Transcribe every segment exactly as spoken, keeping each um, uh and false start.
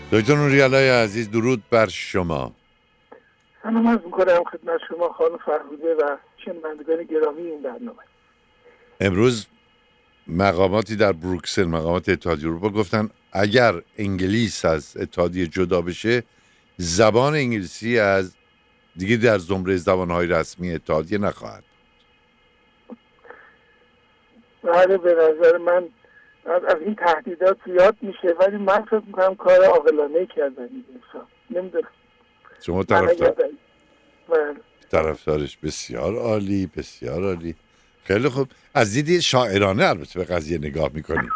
دکتر نوری‌الله عزیز، درود بر شما. سلام عرض می‌کنم خدمت شما خانم فرهوده و شنوندگان گرامی این برنامه. امروز مقاماتی در بروکسل، مقامات اتحادیه اروپا گفتن اگر انگلیس از اتحادیه جدا بشه، زبان انگلیسی از دیگه در زمره زبان‌های رسمی اتحادیه نخواهد. بله، به نظر من از این تهدیدات زیاد میشه، ولی من فکر می‌کنم کار عاقلانه کردن این انسان. نمیدونم شما طرفدار بله طرفدارش؟ بسیار عالی، بسیار عالی. خیلی خوب. از دید شاعرانه البته به قضیه نگاه میکنیم.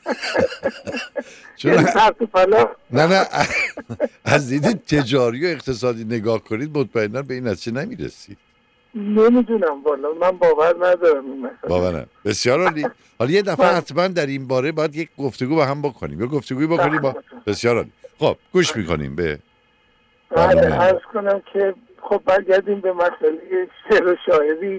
چون نه نه از دید تجاری و اقتصادی نگاه کنید مطمئنا به این نتیجه نمیرسید. نمیدونم والا، من باور ندارم این مسئله. باور بسیار عالی. حالا یه دفعه حتما در این باره باید یک گفتگو با هم بکنیم، یا گفتگوی بکنیم با بسیار عالی. خب گوش میکنیم به بله. عرض کنم که خب برگردیم به مسئله شعر و شاعری.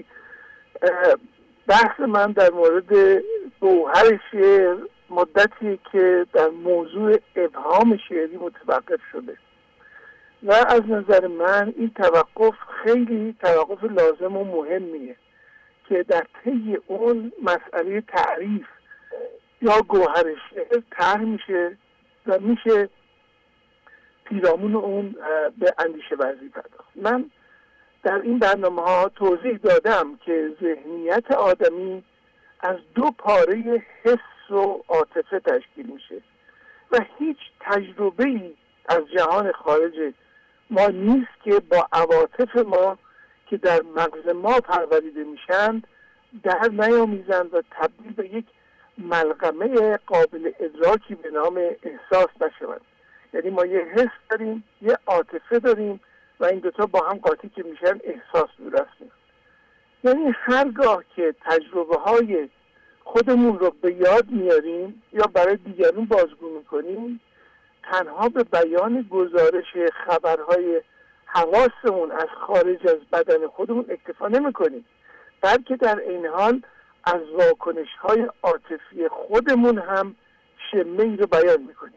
بحث من در مورد گوهر شعر مدتی که در موضوع ابهام شعری متوقف شده و از نظر من این توقف خیلی توقف لازم و مهمیه که در طی اون مسئله تعریف یا گوهر شعر طرح میشه و میشه پیرامون اون به اندیشه ورزی پرداخت. من در این برنامه ها توضیح دادم که ذهنیت آدمی از دو پاره حس و عاطفه تشکیل میشه و هیچ تجربه‌ای از جهان خارج ما نیست که با عواطف ما که در مغز ما پروریده میشن در نیامیزند و تبدیل به یک ملغمه قابل ادراکی به نام احساس نشوند. یعنی ما یه حس داریم، یه عاطفه داریم و این دوتا با هم قاطی که میشن احساس میرسیم. یعنی هرگاه که تجربه های خودمون رو به یاد میاریم یا برای دیگرون بازگو میکنیم، تنها به بیان گزارش خبرهای حواسمون از خارج از بدن خودمون اکتفا نمیکنیم، بلکه در این حال از واکنش های عاطفی خودمون هم شمه‌ای رو بیان میکنیم.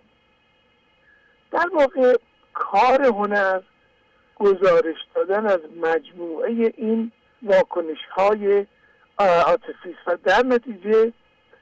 در واقع کار هنر گزارش دادن از مجموعه این واکنش های عاطفی و در نتیجه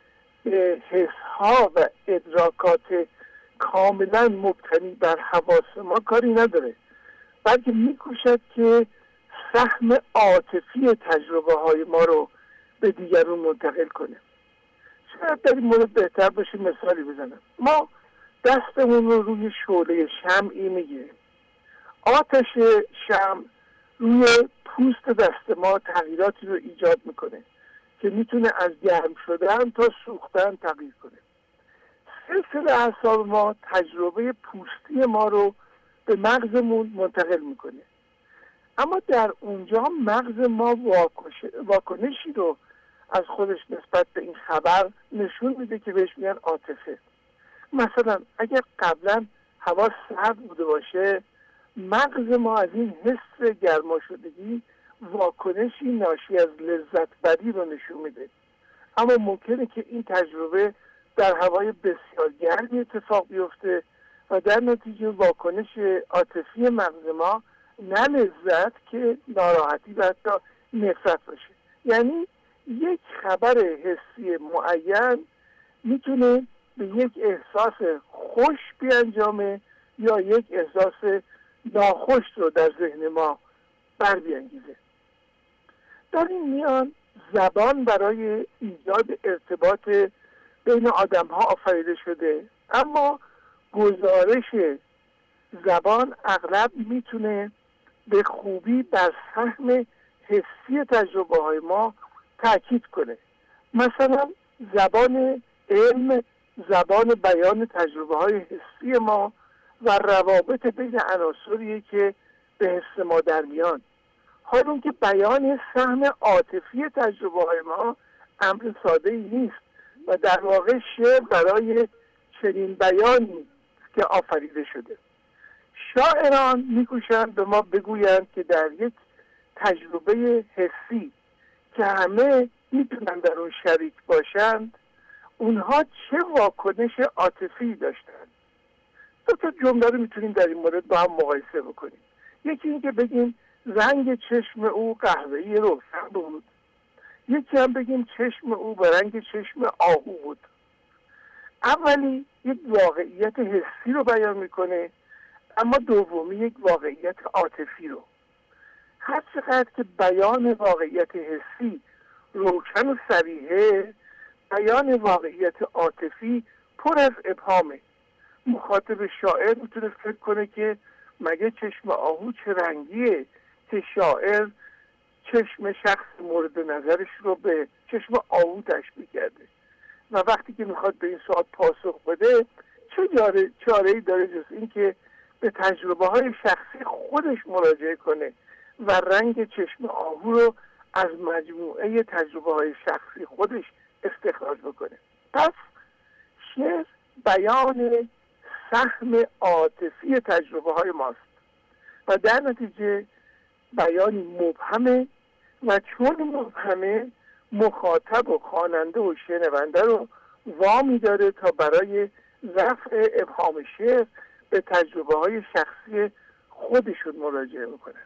حس ها و ادراکات کاملا مبتنی بر حواس ما کاری نداره، بلکه میکوشد که سهم عاطفی تجربه های ما رو به دیگرون منتقل کنه. شاید در این مورد بهتر باشه مثالی بزنم. ما دستمون رو روی شعله شمعی میگیریم. آتش شمع روی پوست دست ما تغییراتی رو ایجاد میکنه که میتونه از گرم شدن تا سوختن تغییر کنه. سلسله اعصاب ما تجربه پوستی ما رو به مغزمون منتقل میکنه، اما در اونجا مغز ما واکنشی رو از خودش نسبت به این خبر نشون میده که بهش میگن عاطفه. مثلا اگر قبلا هوا سرد بوده باشه، مغز ما از این حس گرما شدگی واکنشی ناشی از لذت بری رو نشون میده، اما ممکنه که این تجربه در هوای بسیار گرمی اتفاق بیفته و در نتیجه واکنش عاطفی مغز ما نه لذت که ناراحتی و حتی نفرت باشه. یعنی یک خبر حسی معین میتونه به یک احساس خوش بیانجامه یا یک احساس ناخوش رو در ذهن ما بر بیانگیزه. در این میان زبان برای ایجاد ارتباط بین آدم ها آفریده شده، اما گزارش زبان اغلب میتونه به خوبی بر فهم حسی تجربه های ما تاکید کنه. مثلا زبان علم زبان بیان تجربه های حسی ما و روابط بین عناصریه که به حس ما در میان، حالا که بیان سهم عاطفی تجربه های ما امر ساده ای نیست و در واقع شعر برای چنین بیانی که آفریده شده. شاعران میکوشند به ما بگویند که در یک تجربه حسی که همه میتونن در اون شریک باشند، اونها چه واکنش عاطفی داشتند دو تا جمله رو میتونیم در این مورد با هم مقایسه بکنیم. یکی این که بگیم رنگ چشم او قهوه‌ای روشن بود، یکی هم بگیم چشم او به رنگ چشم آهو بود. اولی یک واقعیت حسی رو بیان میکنه، اما دومی یک واقعیت عاطفی رو. هر چقدر که بیان واقعیت حسی روشن و صریحه، بیان واقعیت عاطفی پر از ابهامه. مخاطب شاعر میتونه فکر کنه که مگه چشم آهو چه رنگیه که شاعر چشم شخص مورد نظرش رو به چشم آهو تشبیه کرده، و وقتی که میخواد به این سوال پاسخ بده چه چاره‌ای داره جز این که به تجربه های شخصی خودش مراجعه کنه و رنگ چشم آهو رو از مجموعه تجربه های شخصی خودش استخراج بکنه. پس شعر بیان سهم عاطفی تجربه های ماست و در نتیجه بیانی مبهمه، و چون مبهمه مخاطب و خواننده و شنونده رو وامی داره تا برای رفع ابهام شعر به تجربه های شخصی خودشون مراجعه میکنن.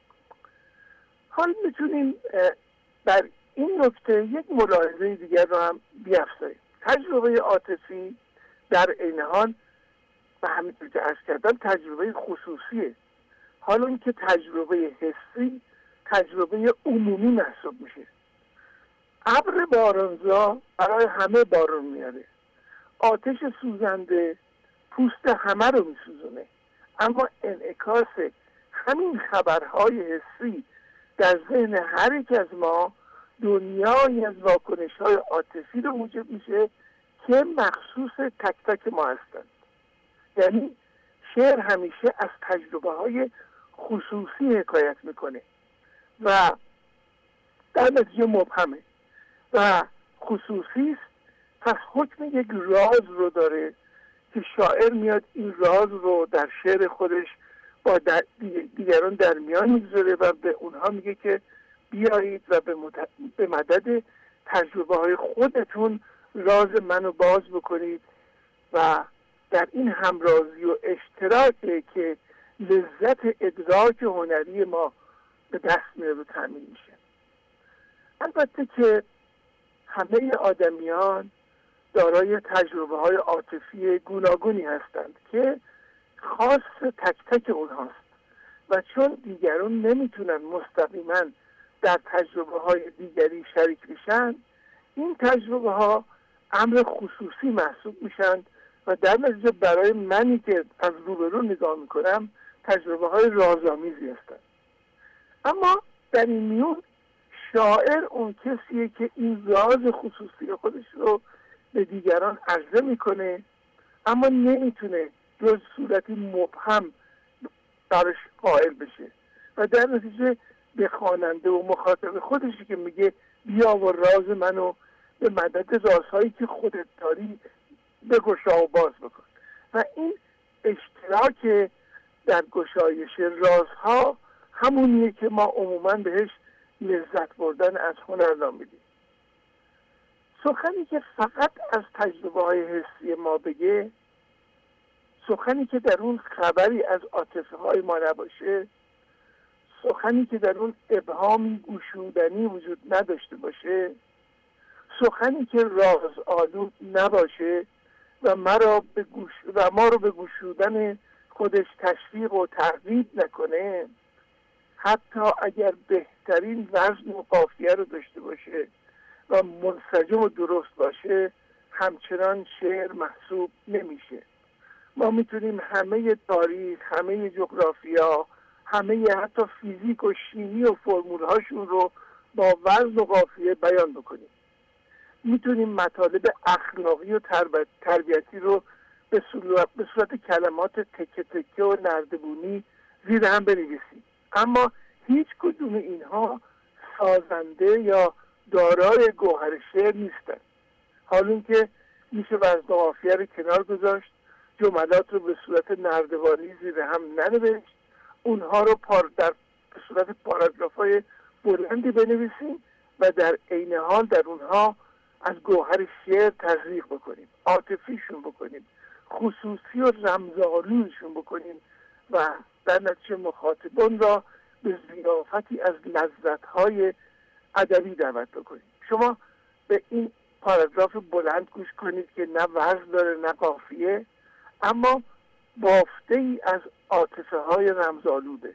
حال میتونیم بر این نکته یک ملاحظه دیگر رو هم بیافزاییم. تجربه عاطفی در عین حال و همینطور که عرض کردم تجربه خصوصیه، حالا اینکه تجربه حسی تجربه عمومی محسوب میشه. ابر بارانزا برای همه بارون میاره، آتش سوزنده پوست همه رو میسوزونه، اما انعکاس همین خبرهای حسی در ذهن هر یک از ما دنیایی از واکنش‌های عاطفی رو موجب میشه که مخصوص تک تک ما هستند. یعنی شعر همیشه از تجربه های خصوصی حکایت میکنه و در نتیجه مبهمه و خصوصی است. پس حکم یک راز رو داره که شاعر میاد این راز رو در شعر خودش با دیگران در میان میگذاره و به اونها میگه که بیایید و به, مد... به مدد تجربه های خودتون راز منو باز بکنید و در این همرازی و اشتراکه که لذت ادراک هنری ما به دست میاره و تامین میشه. البته که همه آدمیان دارای تجربه های عاطفی گوناگونی هستند که خاص تک تک اونهاست و چون دیگران نمیتونن مستقیما در تجربه های دیگری شریک بشن، این تجربه ها امر خصوصی محسوب میشن و در نتیجه برای منی که از روبرو نگاه میکنم تجربه های رازآمیزی هستند. اما در این میون شاعر اون کسیه که این راز خصوصی خودش رو به دیگران عرضه میکنه، اما نمیتونه جز صورتی مبهم برش قائل بشه و در نتیجه به خواننده و مخاطب خودشی که میگه بیا و راز منو به مدد رازهایی که خودت داری بگشا و باز بکن. و این اشتراک در گشایش رازها همونیه که ما عموما بهش لذت بردن از هنر نام میدیم. سخنی که فقط از تجربه های حسی ما بگه، سخنی که در اون خبری از عاطفه های ما نباشه، سخنی که در اون ابهامی گشودنی وجود نداشته باشه، سخنی که راز آلود نباشه و ما رو به گوش و ما رو به گشودن خودش تشویق و ترغیب نکنه، حتی اگر بهترین وزن و قافیه رو داشته باشه و منسجم و درست باشه، همچنان شعر محسوب نمیشه. ما میتونیم همه تاریخ، همه جغرافیا، همه حتی فیزیک و شیمی و فرمول هاشون رو با وزن و قافیه بیان بکنیم. میتونیم مطالب اخلاقی و تربیتی رو به صورت, به صورت کلمات تکه تکه و نردبونی زیر هم بنویسیم، اما هیچ کدوم اینها سازنده یا دارای گوهر شعر نیستن. حال اینکه میشه وزن و قافیه رو کنار گذاشت، جملات رو به صورت نردبانی زیر هم ننوشت، اونها رو پار در به صورت پاراگراف‌های بلندی بنویسیم و در عین حال در اونها از گوهر شعر تزریق بکنیم، عاطفیشون بکنیم، خصوصی و رمزآلودشون بکنیم و در نتیجه مخاطبان را به ضیافتی از لذت‌های ادبی دعوت بکنیم. شما به این پاراگراف بلند گوش کنید که نه وزن داره نه قافیه، اما بافته ای از عاطفه های رمزآلوده.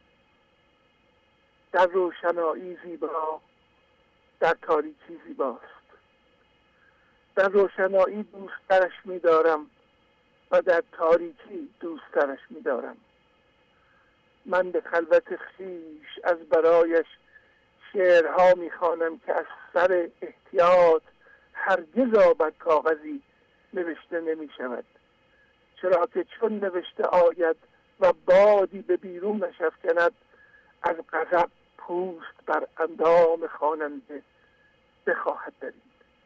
در روشنایی زیبا، در تاریکی زیباست. در روشنایی دوسترش می‌دارم و در تاریکی دوسترش می‌دارم. من به خلوت خویش از برایش شعرها می‌خوانم که از سر احتیاط هرگز بر کاغذی نوشته نمی‌شود، چرا که چون نوشته آید و بادی به بیرون نشافکند، از غضب پوست بر اندام خواننده بخواهد درید.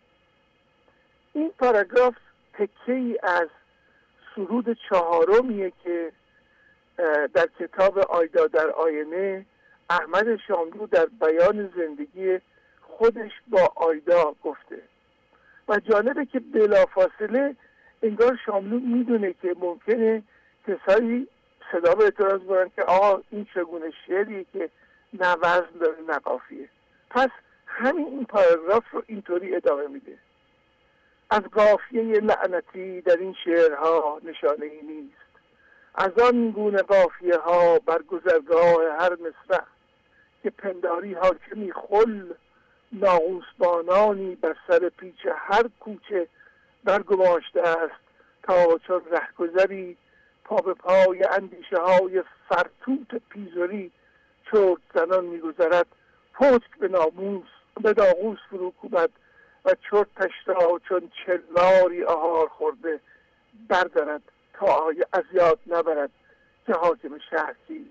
این پاراگراف تکه‌ای از سرود چهارمیه که در کتاب آیدا در آینه احمد شاملو در بیان زندگی خودش با آیدا گفته و جالبه که بلافاصله انگار شاملو میدونه که ممکنه کسایی صدا به اعتراض برن که آقا این چگونه شعریه که نه وزن داره نه قافیه. پس همین این پاراگراف رو اینطوری ادامه میده: از قافیه لعنتی در این شعرها نشانه ای نیست، از آن گونه قافیه ها بر گذرگاه هر مصرع که پنداری حاکمی خل ناقوسبانانی بر سر پیچ هر کوچه برگماشته است، تا چون رهگذری پا به پای اندیشه های فرتوت پیزوری چرت زنان میگذرد، پشت به ناموس به ناقوس فرو کوبد و چرتش را چون چلاری آهار خورده بردارد تا آیا از یاد نبرد که حاکم شهر کیست.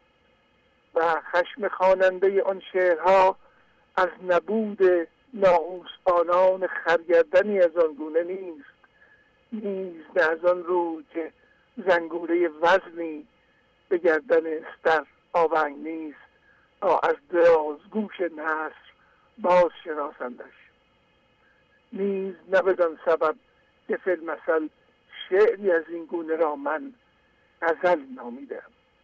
و خشم خواننده آن شعرها از نبود ناقوسبانان خرگردنی از آن گونه نیست، نیز نه از آن روی که زنگوله وزنی به گردن استر آونگ نیست تا از درازگوش نصر باز شناسندش، نیز نه بدان سبب که فی المثل شعری از این گونه را من غزل نامیدم.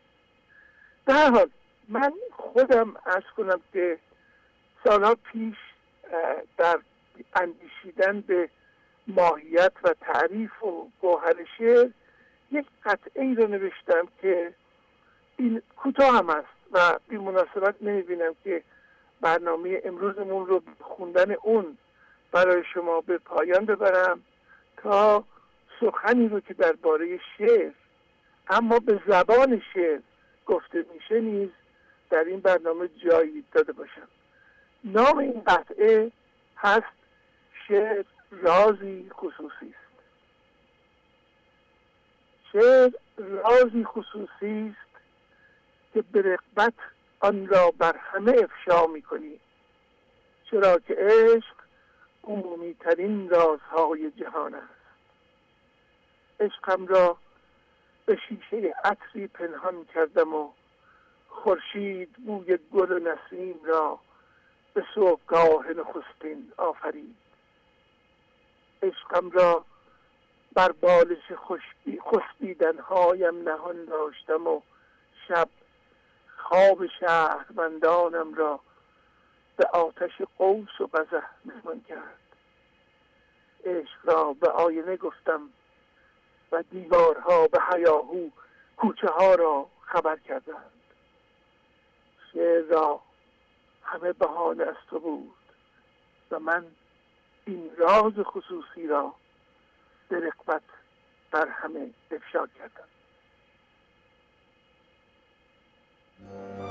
به هر حال من خودم عرض کنم که سالها پیش در اندیشیدن به ماهیت و تعریف و گوهر شعر یک قطعه ای رو نوشتم که این کوتاه هم است و بی مناسبت نمیبینم که برنامه امروزمون رو خوندن اون برای شما به پایان ببرم تا سخنی رو که درباره شعر اما به زبان شعر گفته میشه نیز در این برنامه جایی داده باشم. نام این قطعه هست شعر رازی خصوصی است. شعر رازی خصوصی است که به رغبت آن را بر همه افشا میکنی، چرا که عشق عمومی ترین رازهای جهان است. عشقم را به شیشه عطری پنهان کردم و خورشید بوی گل و نسیم را به صبحگاه نخستین آفرید. عشقم را بر بالش خسبیدنهایم نهان داشتم و شب خواب شهروندانم را به آتش قوس و قزح مهمان کرد. عشق را به آینه گفتم و دیوارها به هیاهو کوچه ها را خبر کردند. شعر را همه بهانه از تو بود و من این راز خصوصی را به رغبت بر همه افشا کردم.